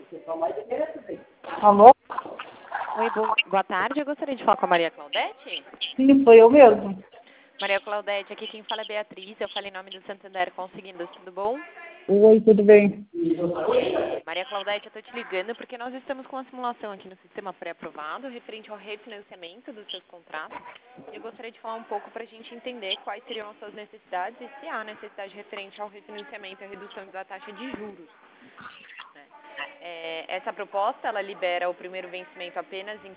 Alô? Oi, boa tarde. Eu gostaria de falar com a Maria Claudete. Sim, foi eu mesmo. Maria Claudete, aqui quem fala é Beatriz. Eu falei em nome do Santander Conseguindo. Tudo bom? Oi, tudo bem? Maria Claudete, eu estou te ligando porque nós estamos com uma simulação aqui no sistema pré-aprovado referente ao refinanciamento dos seus contratos. Eu gostaria de falar um pouco para a gente entender quais seriam as suas necessidades e se há necessidade referente ao refinanciamento e a redução da taxa de juros. Essa proposta, ela libera o primeiro vencimento apenas em